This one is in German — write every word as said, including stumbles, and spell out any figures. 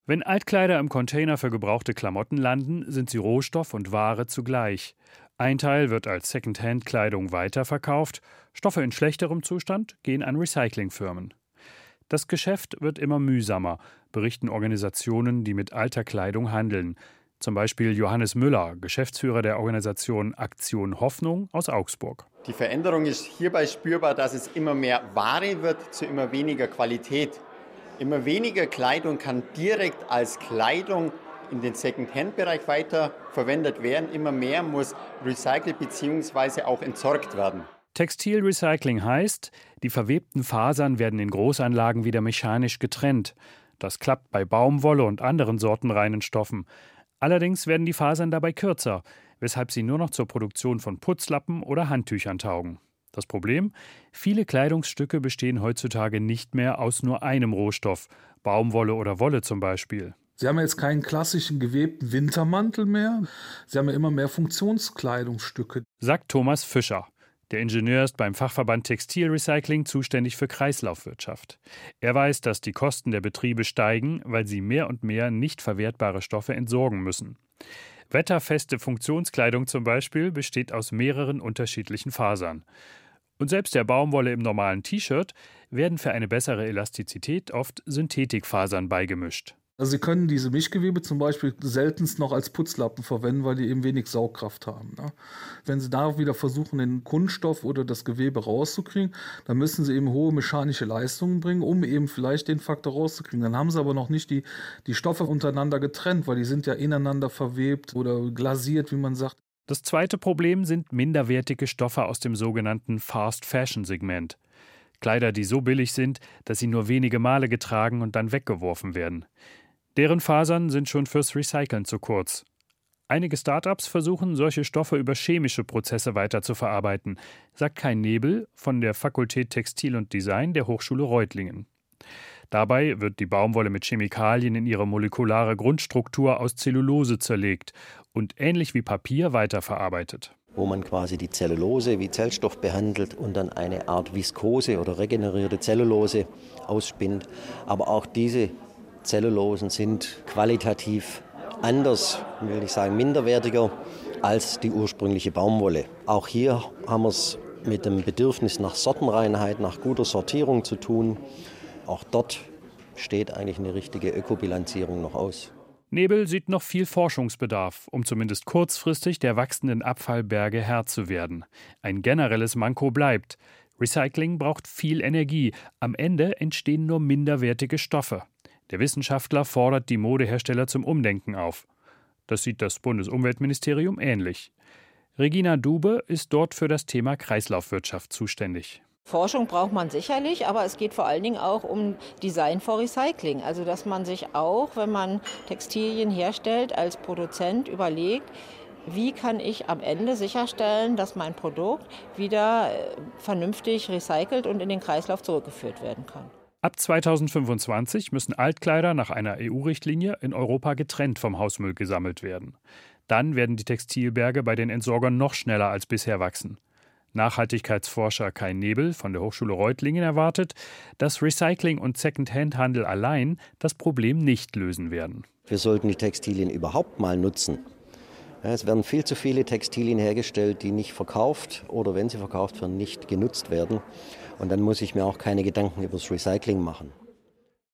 Wenn Altkleider im Container für gebrauchte Klamotten landen, sind sie Rohstoff und Ware zugleich. Ein Teil wird als Secondhand-Kleidung weiterverkauft, Stoffe in schlechterem Zustand gehen an Recyclingfirmen. Das Geschäft wird immer mühsamer, berichten Organisationen, die mit alter Kleidung handeln. Zum Beispiel Johannes Müller, Geschäftsführer der Organisation Aktion Hoffnung aus Augsburg. Die Veränderung ist hierbei spürbar, dass es immer mehr Ware wird zu immer weniger Qualität. Immer weniger Kleidung kann direkt als Kleidung in den Second-Hand-Bereich weiterverwendet werden. Immer mehr muss recycelt bzw. auch entsorgt werden. Textilrecycling heißt, die verwebten Fasern werden in Großanlagen wieder mechanisch getrennt. Das klappt bei Baumwolle und anderen sortenreinen Stoffen. Allerdings werden die Fasern dabei kürzer, weshalb sie nur noch zur Produktion von Putzlappen oder Handtüchern taugen. Das Problem? Viele Kleidungsstücke bestehen heutzutage nicht mehr aus nur einem Rohstoff, Baumwolle oder Wolle zum Beispiel. Sie haben jetzt keinen klassischen gewebten Wintermantel mehr. Sie haben ja immer mehr Funktionskleidungsstücke, sagt Thomas Fischer. Der Ingenieur ist beim Fachverband Textilrecycling zuständig für Kreislaufwirtschaft. Er weiß, dass die Kosten der Betriebe steigen, weil sie mehr und mehr nicht verwertbare Stoffe entsorgen müssen. Wetterfeste Funktionskleidung zum Beispiel besteht aus mehreren unterschiedlichen Fasern. Und selbst der Baumwolle im normalen T-Shirt werden für eine bessere Elastizität oft Synthetikfasern beigemischt. Also Sie können diese Mischgewebe zum Beispiel seltenst noch als Putzlappen verwenden, weil die eben wenig Saugkraft haben. Ne? Wenn Sie da wieder versuchen, den Kunststoff oder das Gewebe rauszukriegen, dann müssen Sie eben hohe mechanische Leistungen bringen, um eben vielleicht den Faktor rauszukriegen. Dann haben Sie aber noch nicht die, die Stoffe untereinander getrennt, weil die sind ja ineinander verwebt oder glasiert, wie man sagt. Das zweite Problem sind minderwertige Stoffe aus dem sogenannten Fast-Fashion-Segment. Kleider, die so billig sind, dass sie nur wenige Male getragen und dann weggeworfen werden. Deren Fasern sind schon fürs Recyceln zu kurz. Einige Start-ups versuchen, solche Stoffe über chemische Prozesse weiterzuverarbeiten, sagt Kai Nebel von der Fakultät Textil und Design der Hochschule Reutlingen. Dabei wird die Baumwolle mit Chemikalien in ihre molekulare Grundstruktur aus Zellulose zerlegt und ähnlich wie Papier weiterverarbeitet. Wo man quasi die Zellulose wie Zellstoff behandelt und dann eine Art Viskose oder regenerierte Zellulose ausspinnt. Aber auch diese Zellulosen sind qualitativ anders, will ich sagen minderwertiger als die ursprüngliche Baumwolle. Auch hier haben wir es mit dem Bedürfnis nach Sortenreinheit, nach guter Sortierung zu tun. Auch dort steht eigentlich eine richtige Ökobilanzierung noch aus. Nebel sieht noch viel Forschungsbedarf, um zumindest kurzfristig der wachsenden Abfallberge Herr zu werden. Ein generelles Manko bleibt. Recycling braucht viel Energie. Am Ende entstehen nur minderwertige Stoffe. Der Wissenschaftler fordert die Modehersteller zum Umdenken auf. Das sieht das Bundesumweltministerium ähnlich. Regina Dube ist dort für das Thema Kreislaufwirtschaft zuständig. Forschung braucht man sicherlich, aber es geht vor allen Dingen auch um Design for Recycling. Also dass man sich auch, wenn man Textilien herstellt, als Produzent überlegt, wie kann ich am Ende sicherstellen, dass mein Produkt wieder vernünftig recycelt und in den Kreislauf zurückgeführt werden kann. Ab zweitausendfünfundzwanzig müssen Altkleider nach einer E U-Richtlinie in Europa getrennt vom Hausmüll gesammelt werden. Dann werden die Textilberge bei den Entsorgern noch schneller als bisher wachsen. Nachhaltigkeitsforscher Kai Nebel von der Hochschule Reutlingen erwartet, dass Recycling und Second-Hand-Handel allein das Problem nicht lösen werden. Wir sollten die Textilien überhaupt mal nutzen. Es werden viel zu viele Textilien hergestellt, die nicht verkauft oder wenn sie verkauft werden, nicht genutzt werden. Und dann muss ich mir auch keine Gedanken über das Recycling machen.